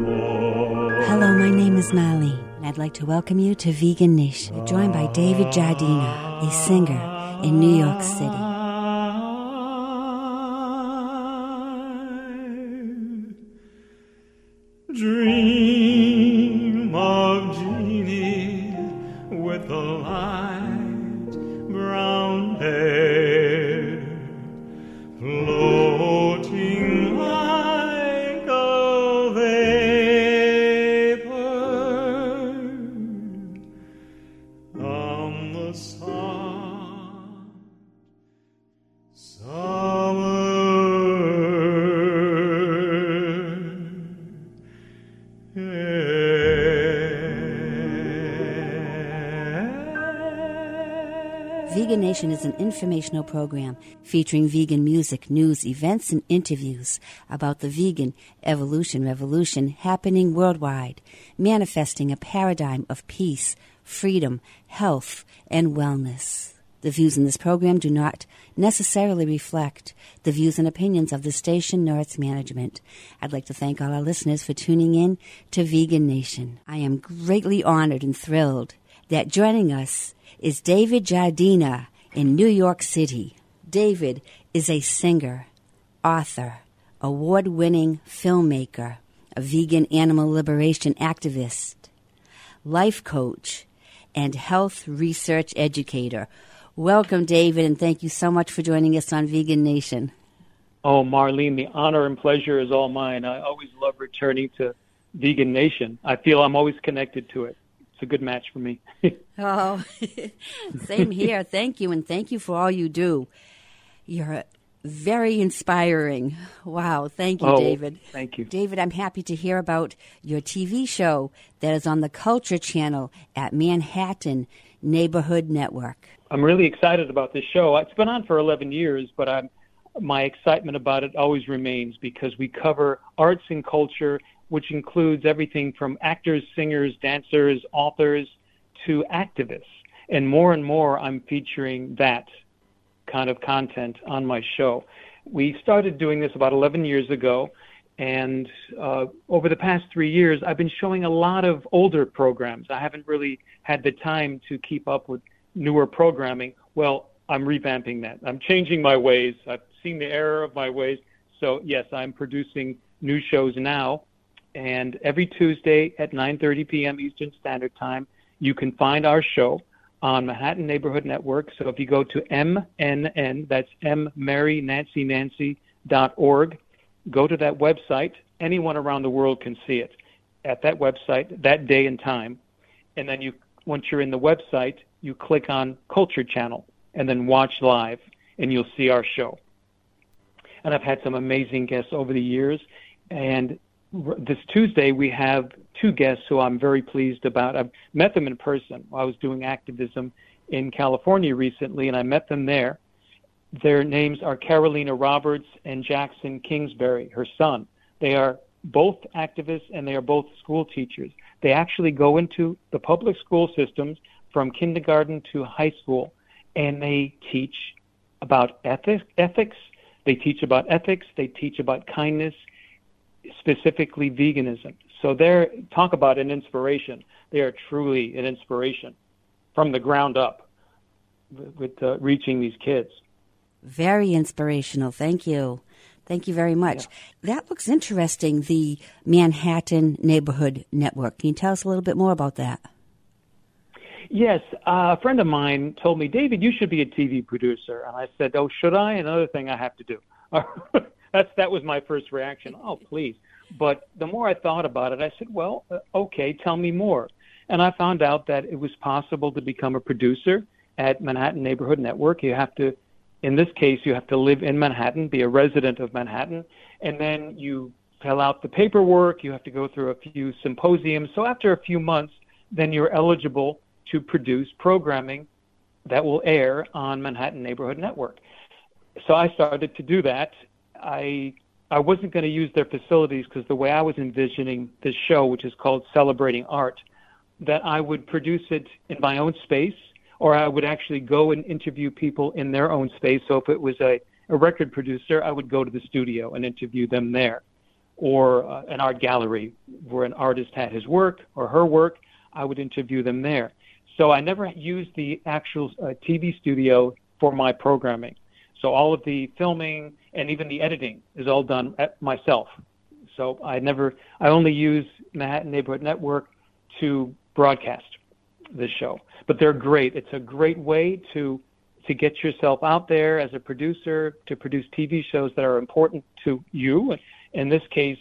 Hello, my name is Marlene, and I'd like to welcome you to Vegan Nation. We're joined by David Jardina, a singer in New York City. Dream of Jeannie with the light brown hair, floating like a vapor on the summer. Vegan Nation is an informational program featuring vegan music, news, events, and interviews about the vegan evolution revolution happening worldwide, manifesting a paradigm of peace, freedom, health, and wellness. The views in this program do not necessarily reflect the views and opinions of the station nor its management. I'd like to thank all our listeners for tuning in to Vegan Nation. I am greatly honored and thrilled that joining us is David Jardina in New York City. David is a singer, author, award-winning filmmaker, a vegan animal liberation activist, life coach, and health research educator. Welcome, David, and thank you so much for joining us on Vegan Nation. Oh, Marlene, the honor and pleasure is all mine. I always love returning to Vegan Nation. I feel I'm always connected to it. It's a good match for me. Oh, same here. Thank you, and thank you for all you do. You're very inspiring. Wow. Thank you, David. Thank you. David, I'm happy to hear about your TV show that is on the Culture Channel at Manhattan Neighborhood Network. I'm really excited about this show. It's been on for 11 years, but my excitement about it always remains because we cover arts and culture, which includes everything from actors, singers, dancers, authors, to activists. And more, I'm featuring that kind of content on my show. We started doing this about 11 years ago, and over the past 3 years, I've been showing a lot of older programs. I haven't really had the time to keep up with newer programming. Well, I'm revamping that. I'm changing my ways. I've seen the error of my ways. So, yes, I'm producing new shows now. And every Tuesday at 9:30 p.m. Eastern Standard Time, you can find our show on Manhattan Neighborhood Network. So if you go to MNN, that's MMaryNancyNancy.org, go to that website. Anyone around the world can see it at that website, that day and time. And then once you're in the website, you click on Culture Channel and then watch live, and you'll see our show. And I've had some amazing guests over the years. And this Tuesday, we have two guests who I'm very pleased about. I've met them in person. I was doing activism in California recently, and I met them there. Their names are Carolina Roberts and Jackson Kingsbury, her son. They are both activists, and they are both school teachers. They actually go into the public school systems from kindergarten to high school, and they teach about ethics. They teach about ethics. They teach about kindness, specifically veganism. So talk about an inspiration. They are truly an inspiration from the ground up with reaching these kids. Very inspirational. Thank you. Thank you very much. Yeah. That looks interesting, the Manhattan Neighborhood Network. Can you tell us a little bit more about that? Yes. A friend of mine told me, David, you should be a TV producer. And I said, oh, should I? Another thing I have to do. That was my first reaction. Oh, please. But the more I thought about it, I said, well, okay, tell me more. And I found out that it was possible to become a producer at Manhattan Neighborhood Network. You have to, in this case, you have to live in Manhattan, be a resident of Manhattan, and then you fill out the paperwork. You have to go through a few symposiums. So after a few months, then you're eligible to produce programming that will air on Manhattan Neighborhood Network. So I started to do that. I wasn't going to use their facilities because the way I was envisioning this show, which is called Celebrating Art, that I would produce it in my own space, or I would actually go and interview people in their own space. So if it was a record producer, I would go to the studio and interview them there. or an art gallery where an artist had his work or her work. I would interview them there. So I never used the actual TV studio for my programming. So all of the filming and even the editing is all done myself. So I only use Manhattan Neighborhood Network to broadcast this show. But they're great. It's a great way to get yourself out there as a producer, to produce TV shows that are important to you. In this case,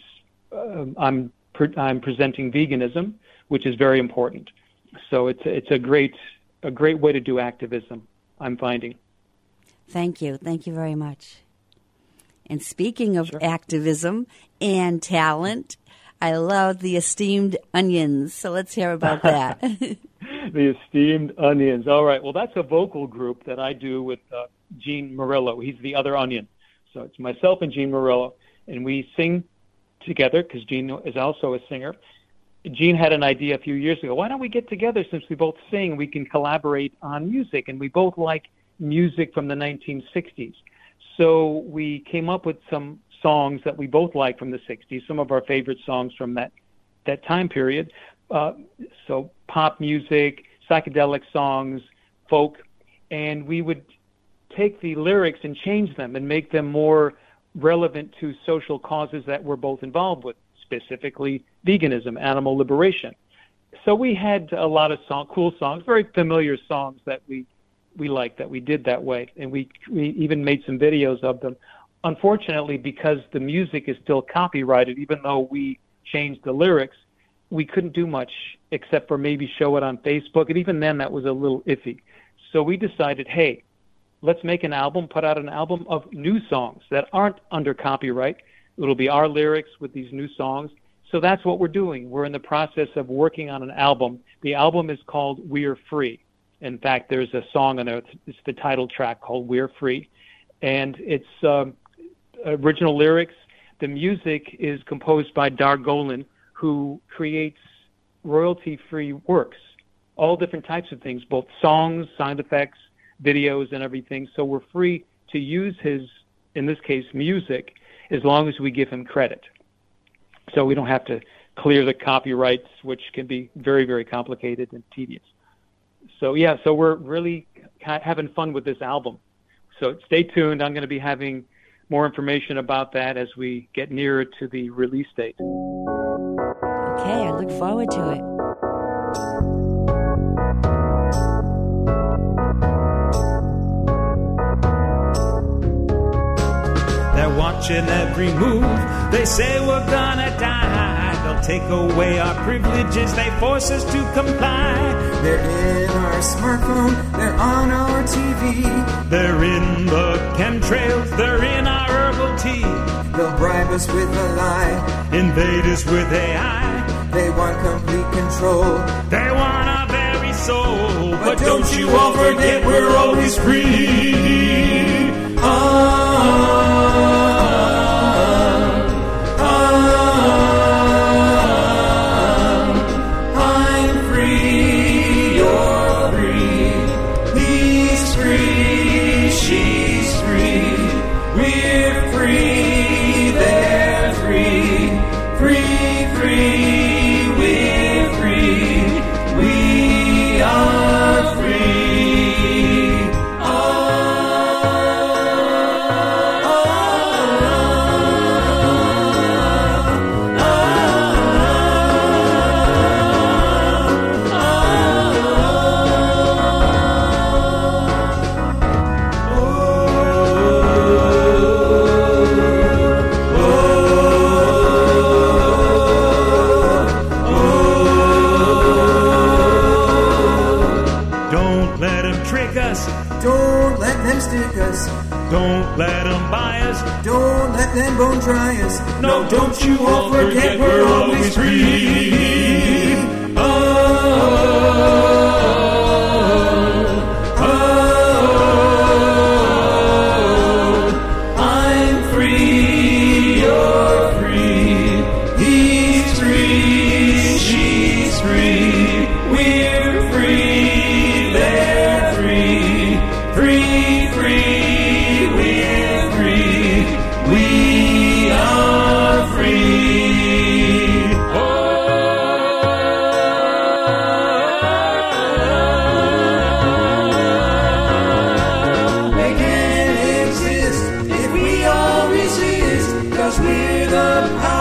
I'm presenting veganism, which is very important. So it's a great way to do activism, I'm finding. Thank you very much. And speaking of activism and talent, I love the Esteemed Onions. So let's hear about that. The Esteemed Onions. All right. Well, that's a vocal group that I do with Gene Murillo. He's the other onion. So it's myself and Gene Murillo, and we sing together because Gene is also a singer. Gene had an idea a few years ago. Why don't we get together since we both sing? We can collaborate on music, and we both like music from the 1960s. So we came up with some songs that we both like from the 60s, some of our favorite songs from that time period. So pop music, psychedelic songs, folk, and we would take the lyrics and change them and make them more relevant to social causes that we're both involved with, specifically veganism, animal liberation. So we had a lot of cool songs, very familiar songs that we liked, that we did that way, and we even made some videos of them. Unfortunately, because the music is still copyrighted, even though we changed the lyrics, we couldn't do much except for maybe show it on Facebook, and even then that was a little iffy. So we decided, hey, let's make an album, put out an album of new songs that aren't under copyright. It'll be our lyrics with these new songs. So that's what we're doing. We're in the process of working on an album. The album is called We're Free. In fact, there's a song on it. It's the title track called We're Free. And it's original lyrics. The music is composed by Dar Golan, who creates royalty-free works, all different types of things, both songs, sound effects, videos, and everything. So we're free to use his, in this case, music, as long as we give him credit. So we don't have to clear the copyrights, which can be very, very complicated and tedious. So, yeah, so we're really having fun with this album. So stay tuned. I'm going to be having more information about that as we get nearer to the release date. Okay, I look forward to it. They're watching every move. They say we're gonna die. They'll take away our privileges. They force us to comply. They're in our smartphone. They're on our TV. They're in the chemtrails. They're in our herbal tea. They'll bribe us with a lie. Invade us with AI. They want complete control. They want our very soul. But don't you all forget we're always free. I'm free, you're free. He's free, she's free. We're free, they're free. Free, free, we're free. We are free. Don't let them stick us. Don't let them buy us. Don't let them bone dry us. No, don't you all forget we're always free. I'm free, you're free. He's free, she's free. We're free, they're free. Free, free, we're free. We are free.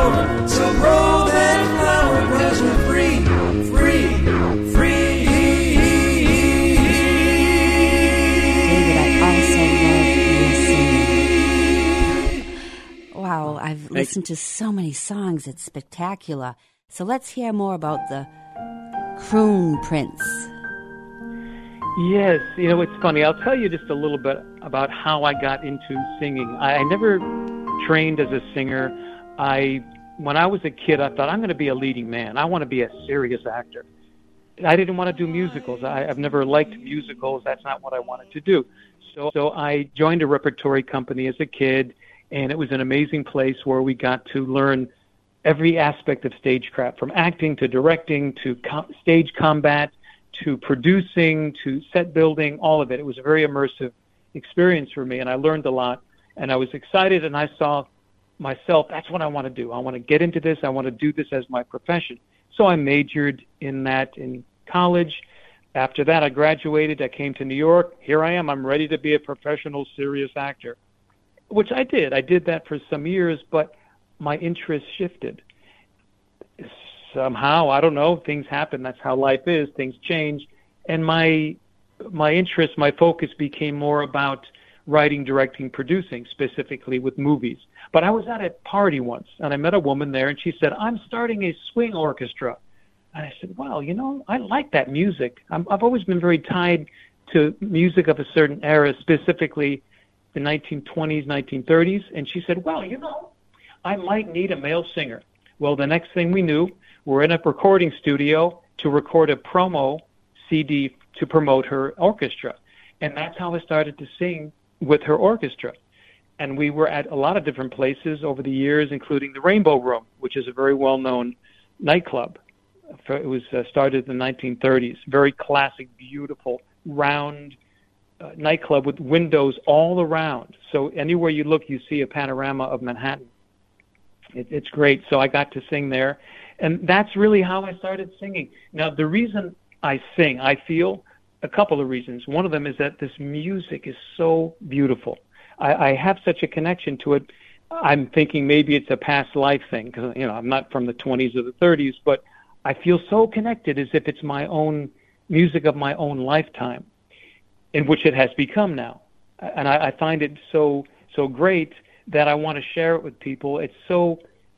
power. So grow that flower, 'cause we're free, free, free. David, I also love your singing. Wow, I've listened to so many songs. It's spectacular. So let's hear more about the Croon Prince. Yes, it's funny. I'll tell you just a little bit about how I got into singing. I never trained as a singer. When I was a kid, I thought, I'm going to be a leading man. I want to be a serious actor. I didn't want to do musicals. I've never liked musicals. That's not what I wanted to do. So I joined a repertory company as a kid, and it was an amazing place where we got to learn every aspect of stagecraft, from acting to directing to stage combat to producing to set building, all of it. It was a very immersive experience for me, and I learned a lot, and I was excited, and I saw myself, that's what I want to do. I want to get into this. I want to do this as my profession. So I majored in that in college. After that, I graduated. I came to New York. Here I am. I'm ready to be a professional, serious actor, which I did. I did that for some years, but my interest shifted. Somehow, I don't know, things happen. That's how life is. Things change. And my interest, my focus became more about writing, directing, producing, specifically with movies. But I was at a party once, and I met a woman there, and she said, I'm starting a swing orchestra. And I said, well, I like that music. I've always been very tied to music of a certain era, specifically the 1920s, 1930s. And she said, well, I might need a male singer. Well, the next thing we knew, we're in a recording studio to record a promo CD to promote her orchestra. And that's how I started to sing with her orchestra. And we were at a lot of different places over the years, including the Rainbow Room, which is a very well-known nightclub. It was started in the 1930s. Very classic, beautiful, round nightclub with windows all around. So anywhere you look, you see a panorama of Manhattan. It's great. So I got to sing there. And that's really how I started singing. Now, the reason I sing, I feel a couple of reasons. One of them is that this music is so beautiful. I have such a connection to it. I'm thinking maybe it's a past life thing because, I'm not from the 20s or the 30s, but I feel so connected as if it's my own music of my own lifetime, in which it has become now. And I find it so great that I want to share it with people. It's so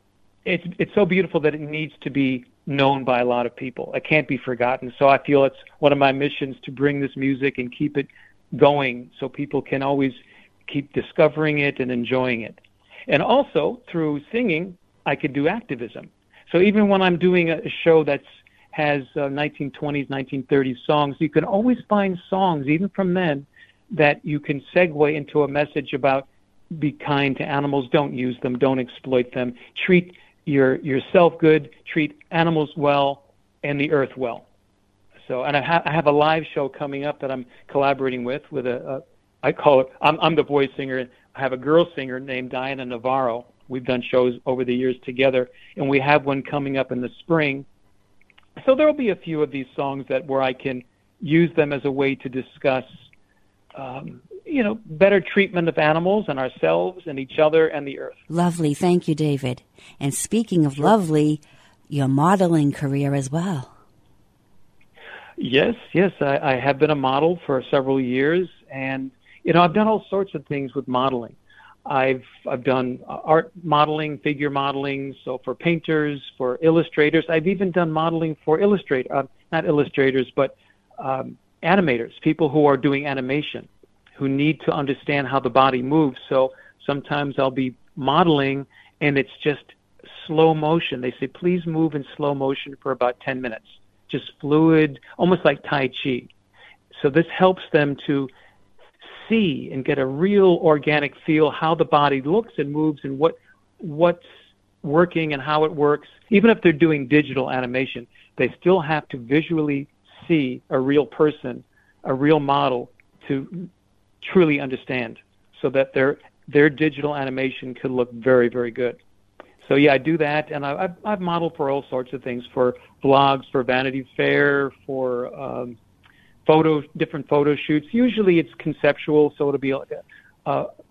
beautiful that it needs to be known by a lot of people. It can't be forgotten. So I feel it's one of my missions to bring this music and keep it going so people can always keep discovering it and enjoying it. And also, through singing, I could do activism. So even when I'm doing a show that has 1920s, 1930s songs, you can always find songs, even from then, that you can segue into a message about be kind to animals, don't use them, don't exploit them, treat yourself good, treat animals well, and the earth well. So, and I have a live show coming up that I'm collaborating with I call it, I'm the boy singer. I have a girl singer named Diana Navarro. We've done shows over the years together, and we have one coming up in the spring. So there will be a few of these songs where I can use them as a way to discuss, better treatment of animals and ourselves and each other and the earth. Lovely. Thank you, David. And speaking of lovely, your modeling career as well. Yes. I have been a model for several years, and I've done all sorts of things with modeling. I've done art modeling, figure modeling, so for painters, for illustrators. I've even done modeling for not illustrators, but animators, people who are doing animation, who need to understand how the body moves. So sometimes I'll be modeling, and it's just slow motion. They say, please move in slow motion for about 10 minutes, just fluid, almost like Tai Chi. So this helps them to see and get a real organic feel how the body looks and moves and what's working and how it works. Even if they're doing digital animation, they still have to visually see a real person, a real model, to truly understand, so that their digital animation could look very, very good. So yeah, I do that, and I've modeled for all sorts of things, for blogs, for Vanity Fair, for different photo shoots. Usually it's conceptual, so it'll be like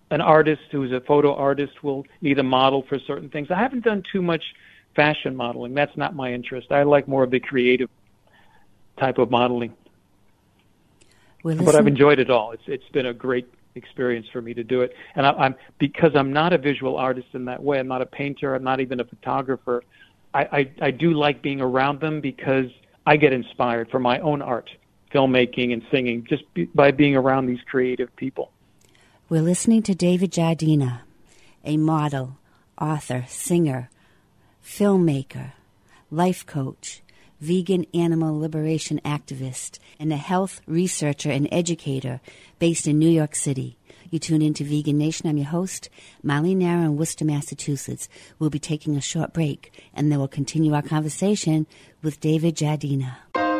an artist who's a photo artist will need a model for certain things. I haven't done too much fashion modeling. That's not my interest. I like more of the creative type of modeling. But I've enjoyed it all. It's been a great experience for me to do it. And I'm because I'm not a visual artist in that way. I'm not a painter. I'm not even a photographer. I do like being around them because I get inspired for my own art, filmmaking and singing, just by being around these creative people. We're listening to David Jardina, a model, author, singer, filmmaker, life coach, vegan animal liberation activist, and a health researcher and educator based in New York City. You tune into Vegan Nation. I'm your host, Molly Nara in Worcester, Massachusetts. We'll be taking a short break, and then we'll continue our conversation with David Jardina.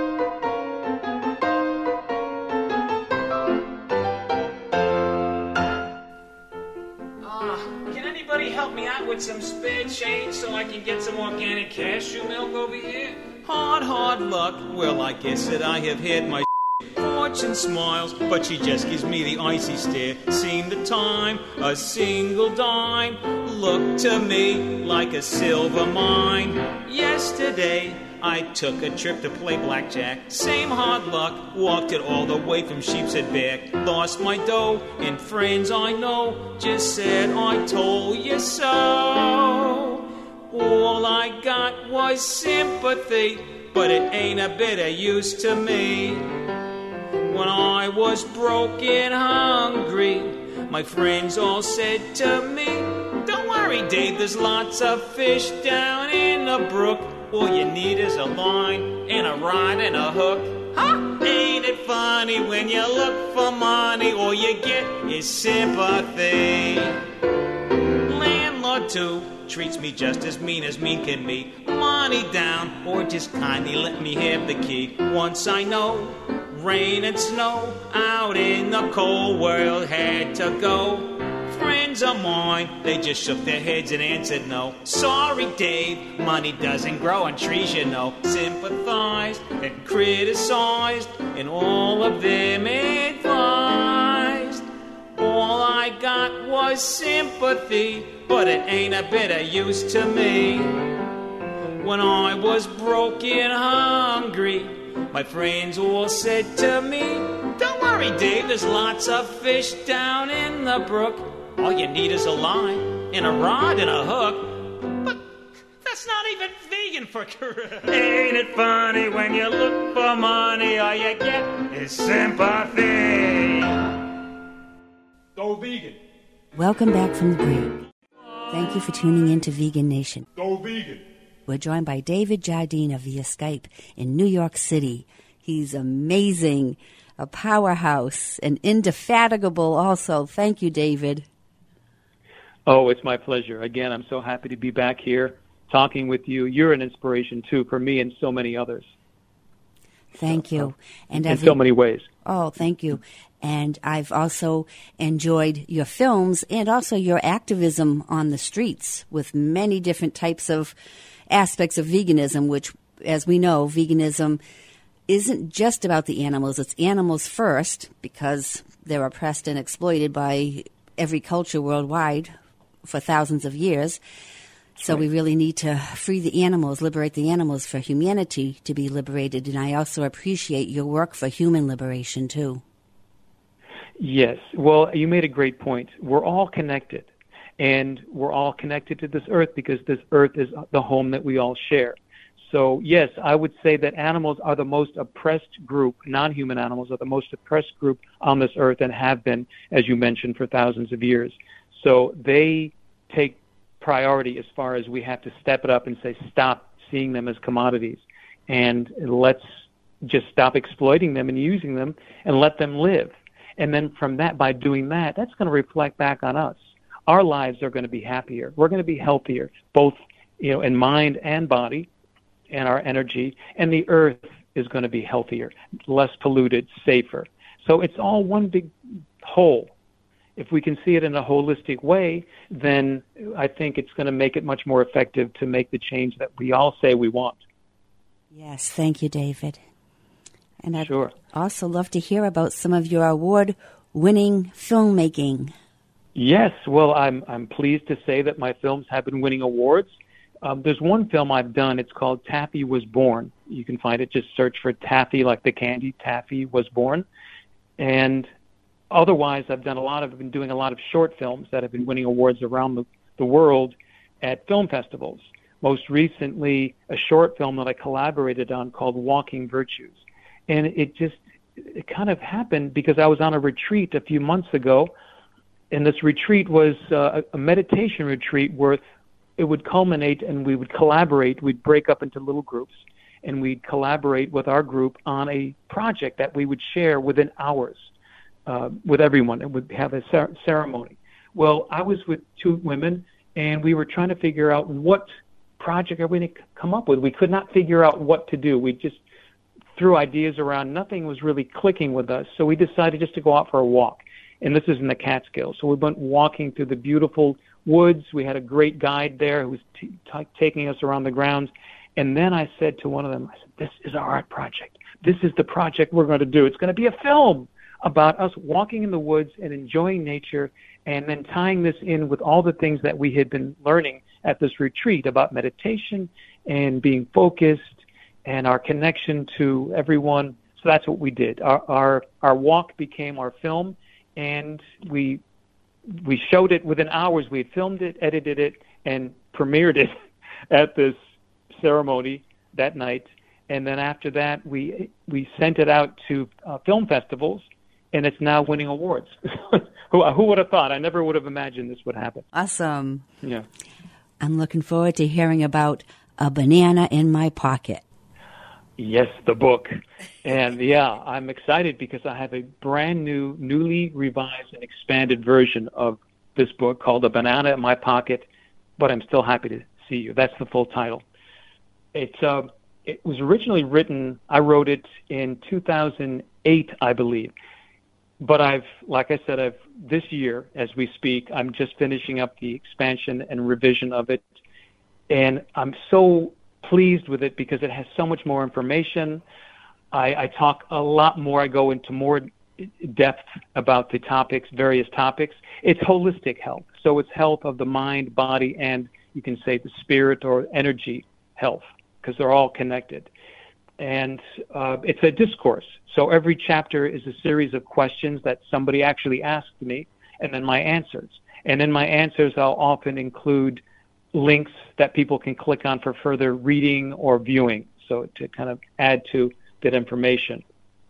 Can anybody help me out with some spare change so I can get some organic cashew milk over here? Hard luck. Well, I guess that I have had my fortune smiles, but she just gives me the icy stare. Seen the time, a single dime looked to me like a silver mine. Yesterday, I took a trip to play blackjack. Same hard luck, walked it all the way from Sheepshead back. Lost my dough, and friends I know just said I told you so. All I got was sympathy, but it ain't a bit of use to me. When I was broke and hungry, my friends all said to me, don't worry, Dave, there's lots of fish down in the brook. All you need is a line and a rod and a hook. Huh? Ain't it funny when you look for money, all you get is sympathy? Landlord, too, treats me just as mean can be. Money down, or just kindly let me have the key. Once I know, rain and snow out in the cold world had to go. Friends of mine, they just shook their heads and answered no. Sorry, Dave, money doesn't grow on trees, you know. Sympathized and criticized, and all of them advised. All I got was sympathy, but it ain't a bit of use to me. When I was broke and hungry, my friends all said to me, don't worry, Dave, there's lots of fish down in the brook. All you need is a line and a rod and a hook. But that's not even vegan for correct. Ain't it funny when you look for money, all you get is sympathy. Go vegan. Welcome back from the break. Thank you for tuning in to Vegan Nation. Go vegan. We're joined by David Jardina via Skype in New York City. He's amazing, a powerhouse, and indefatigable also. Thank you, David. Oh, it's my pleasure. Again, I'm so happy to be back here talking with you. You're an inspiration, too, for me and so many others. Thank you. And in so many ways. Oh, thank you. And I've also enjoyed your films and also your activism on the streets with many different types of aspects of veganism, which, as we know, veganism isn't just about the animals. It's animals first because they're oppressed and exploited by every culture worldwide for thousands of years. So we really need to free the animals, liberate the animals for humanity to be liberated. And I also appreciate your work for human liberation, too. Yes. Well, you made a great point. We're all connected. And we're all connected to this earth because this earth is the home that we all share. So, yes, I would say that animals are the most oppressed group. Non-human animals are the most oppressed group on this earth and have been, as you mentioned, for thousands of years. So they take priority as far as we have to step it up and say, stop seeing them as commodities. And let's just stop exploiting them and using them and let them live. And then from that, by doing that, that's going to reflect back on us. Our lives are going to be happier. We're going to be healthier, both in mind and body, and our energy. And the earth is going to be healthier, less polluted, safer. So it's all one big whole. If we can see it in a holistic way, then I think it's going to make it much more effective to make the change that we all say we want. Yes, thank you, David. And I'd Sure. also love to hear about some of your award-winning filmmaking. Yes, well, I'm pleased to say that my films have been winning awards. There's one film I've done. It's called Taffy Was Born. You can find it. Just search for Taffy, like the candy. Taffy Was Born. And otherwise, I've been doing a lot of short films that have been winning awards around the world at film festivals. Most recently, a short film that I collaborated on called Walking Virtues. And it kind of happened because I was on a retreat a few months ago, and this retreat was a meditation retreat where it would culminate and we would collaborate. We'd break up into little groups, and we'd collaborate with our group on a project that we would share within hours with everyone, and would have a ceremony. Well, I was with two women, and we were trying to figure out what project are we going to come up with. We could not figure out what to do. We just threw ideas around. Nothing was really clicking with us, so we decided just to go out for a walk. And this is in the Catskills. So we went walking through the beautiful woods. We had a great guide there who was taking us around the grounds. And then I said to one of them, I said, this is our art project. This is the project we're going to do. It's going to be a film about us walking in the woods and enjoying nature, and then tying this in with all the things that we had been learning at this retreat about meditation and being focused and our connection to everyone. So that's what we did. Our walk became our film, and we showed it within hours. We had filmed it, edited it, and premiered it at this ceremony that night. And then after that, we sent it out to film festivals, and it's now winning awards. Who would have thought? I never would have imagined this would happen. Awesome. Yeah. I'm looking forward to hearing about A Banana in My Pocket. Yes, the book. And yeah, I'm excited because I have a brand new, newly revised and expanded version of this book called A Banana in My Pocket, but I'm still happy to see you. That's the full title. It was originally written, I wrote it in 2008, I believe. But like I said, this year, as we speak, I'm just finishing up the expansion and revision of it. And I'm so pleased with it because it has so much more information. I talk a lot more. I go into more depth about the various topics. It's holistic health. So it's health of the mind, body, and you can say the spirit or energy health, because they're all connected. And it's a discourse. So every chapter is a series of questions that somebody actually asked me, and then my answers. And in my answers, I'll often include links that people can click on for further reading or viewing, so to kind of add to that information.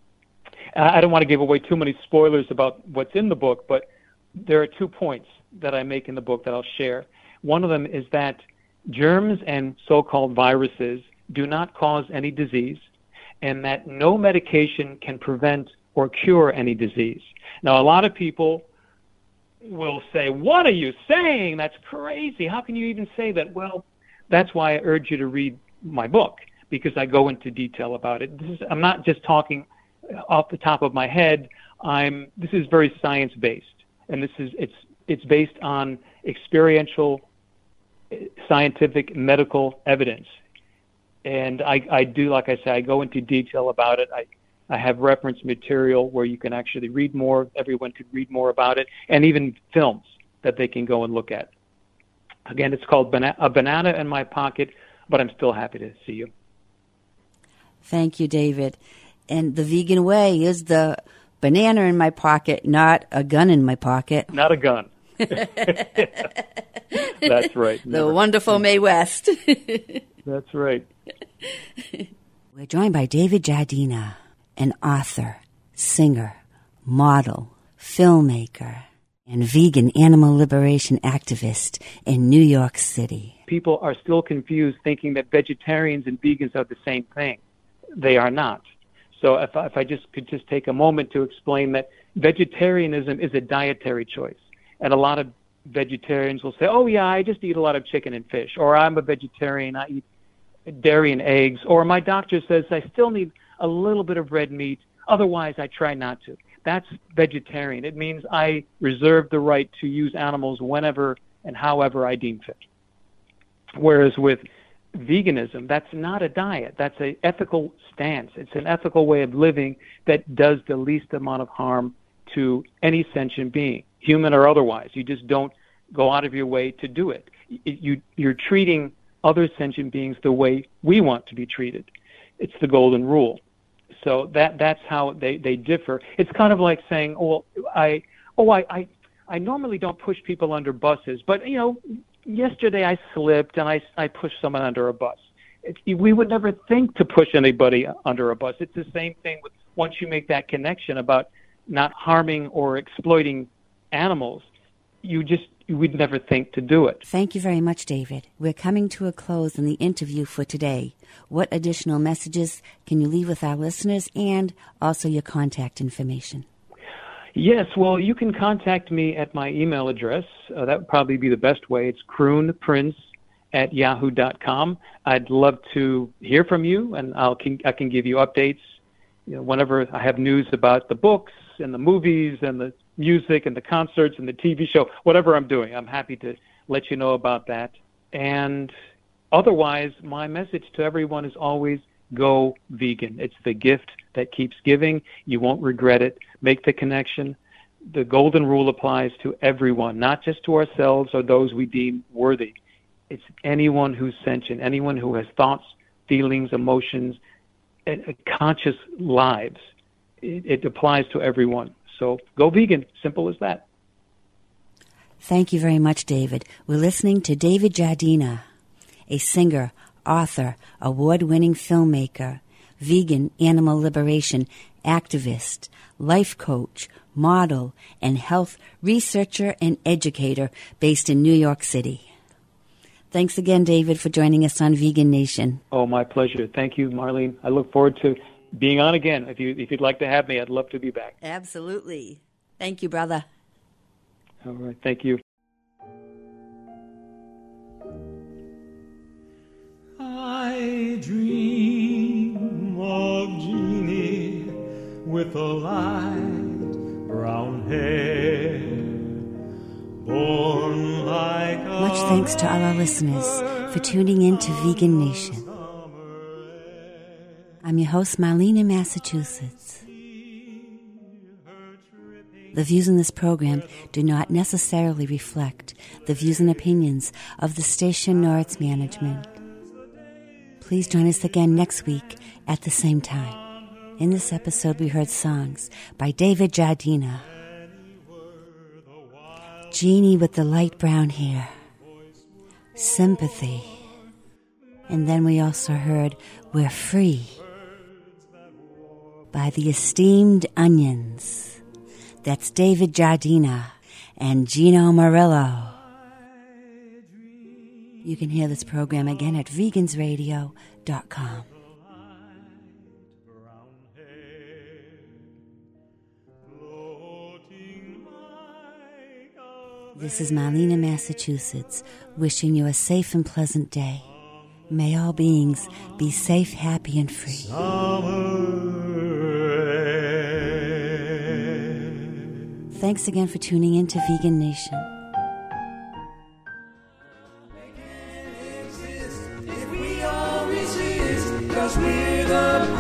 I don't want to give away too many spoilers about what's in the book, but there are 2 points that I make in the book that I'll share. One of them is that germs and so-called viruses do not cause any disease, and that no medication can prevent or cure any disease. Now, a lot of people will say, what are you saying? That's crazy. How can you even say that? Well, that's why I urge you to read my book, because I go into detail about it. I'm not just talking off the top of my head. This is very science-based, and it's based on experiential, scientific, medical evidence. And I do, like I say, I go into detail about it. I have reference material where you can actually read more. Everyone could read more about it, and even films that they can go and look at. Again, it's called A Banana in My Pocket, but I'm still happy to see you. Thank you, David. And the vegan way is the banana in my pocket, not a gun in my pocket. Not a gun. That's right. The wonderful Mae West. That's right. We're joined by David Jardina, an author, singer, model, filmmaker, and vegan animal liberation activist in New York City. People are still confused, thinking that vegetarians and vegans are the same thing. They are not. So if I could take a moment to explain that vegetarianism is a dietary choice. And a lot of vegetarians will say, oh, yeah, I just eat a lot of chicken and fish, or I'm a vegetarian, I eat dairy and eggs, or my doctor says I still need a little bit of red meat, otherwise I try not to. That's vegetarian. It means I reserve the right to use animals whenever and however I deem fit. Whereas with veganism, that's not a diet. That's an ethical stance. It's an ethical way of living that does the least amount of harm to any sentient being. human or otherwise. You just don't go out of your way to do it. You're treating other sentient beings the way we want to be treated. It's the golden rule. So that's how they differ. It's kind of like saying, I normally don't push people under buses, but yesterday I slipped and I pushed someone under a bus. We would never think to push anybody under a bus. It's the same thing with once you make that connection about not harming or exploiting animals, we'd never think to do it. Thank you very much, David. We're coming to a close in the interview for today. What additional messages can you leave with our listeners and also your contact information? Yes, well, you can contact me at my email address. That would probably be the best way. It's croonprince@yahoo.com. I'd love to hear from you, and I can give you updates whenever I have news about the books and the movies and the music and the concerts and the TV show, whatever I'm doing. I'm happy to let you know about that. And otherwise, my message to everyone is always go vegan. It's the gift that keeps giving. You won't regret it. Make the connection. The golden rule applies to everyone, not just to ourselves or those we deem worthy. It's anyone who's sentient, anyone who has thoughts, feelings, emotions, conscious lives. It applies to everyone. So go vegan. Simple as that. Thank you very much, David. We're listening to David Jardina, a singer, author, award-winning filmmaker, vegan animal liberation activist, life coach, model, and health researcher and educator based in New York City. Thanks again, David, for joining us on Vegan Nation. Oh, my pleasure. Thank you, Marlene. I look forward to being on again. If you'd like to have me, I'd love to be back. Absolutely. Thank you, brother. All right. Thank you. I dream of Jeannie with the light brown hair, born like a Much thanks to all our listeners for tuning in to Vegan Nation. I'm your host, Marlene in Massachusetts. The views in this program do not necessarily reflect the views and opinions of the station nor its management. Please join us again next week at the same time. In this episode, we heard songs by David Jardina, Jeannie with the light brown hair, Sympathy, and then we also heard We're Free by the Esteemed Onions. That's David Jardina and Gino Murillo. You can hear this program again at vegansradio.com. This is Marlene in Massachusetts, wishing you a safe and pleasant day. May all beings be safe, happy, and free. Thanks again for tuning in to Vegan Nation. If we all resist, 'cause we're the